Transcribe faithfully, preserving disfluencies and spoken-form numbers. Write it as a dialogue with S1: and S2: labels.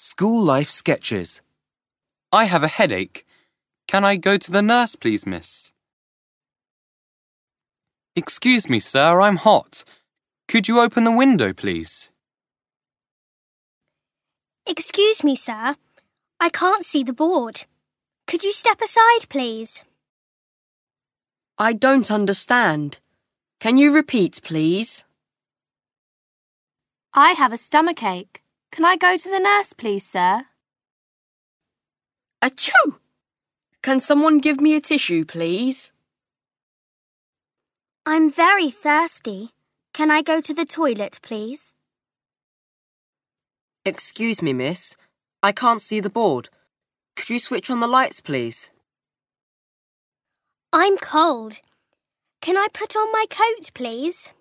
S1: School Life Sketches.
S2: I have a headache. Can I go to the nurse, please, miss? Excuse me, sir, I'm hot. Could you open the window, please?
S3: Excuse me, sir. I can't see the board. Could you step aside, please?
S4: I don't understand. Can you repeat, please?
S5: I have a stomachache. Can I go to the nurse, please, sir?
S4: Achoo! Can someone give me a tissue, please?
S3: I'm very thirsty. Can I go to the toilet, please?
S4: Excuse me, miss. I can't see the board. Could you switch on the lights, please?
S3: I'm cold. Can I put on my coat, please?